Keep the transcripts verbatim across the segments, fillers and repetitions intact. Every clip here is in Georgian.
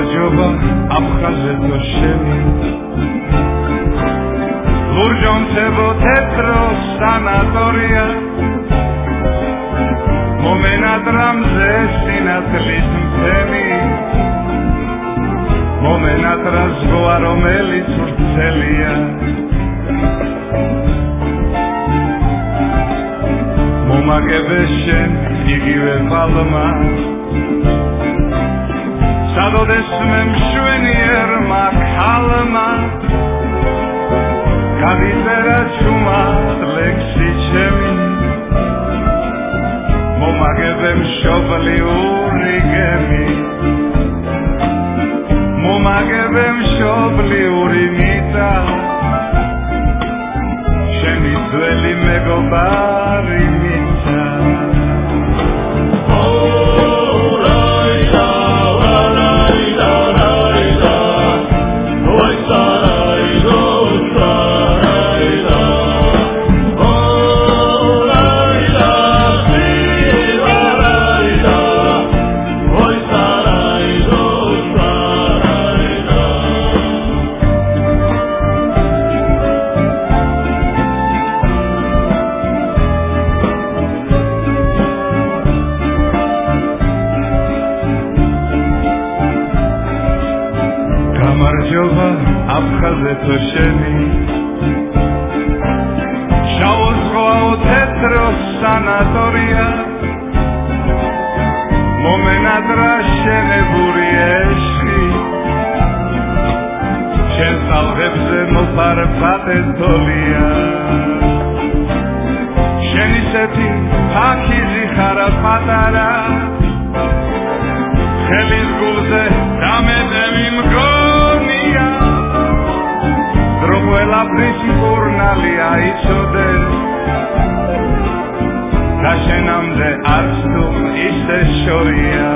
გამარჯობა აფხაზეთო შენი ლურჯონცებო თეთრო სანატორია მომენატრამზე სინათლის მთელი მომენატრა ზღვა რომელიც ვრცელია მომაგებე შენ იგივე პალმა სადოდეს მე მშვენიერმა ქალმა გადიწერა ჩუმად ლექსი ჩემი მომაგებე მშობლიური გემი მომაგებე მშობლიური მიწა შენი ძველი მეგობარი მიწა გამარჯობა აფხაზეთო შენი შავ ზღვაო თეთრო სანატორია მომენატრა შენებური ეშხი შენ სალღებზე მოფარფატე თოლია შენ ისეთი ფაქიზი ხარა პატარა ხელის გულზე დამედემი მგონია დრო ყველაფრის მკურნალია იცოდე და შენამდე არც თუ ისე შორია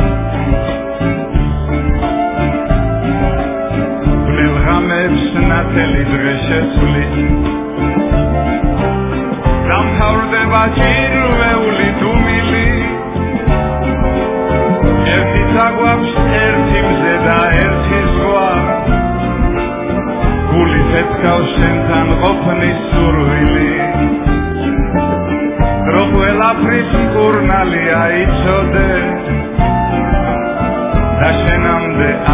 ბნელღამებს ნათელი დღე შეცვლი დამთავრდება ჭირვეული დუმილი ერთი საგვაქვს ერთი მზე და ერთი ზღვა გული თეთქავს შენთან ყოფნის სურვილი დრო ყველაფრის მკურნალია იცოდე და შენამდე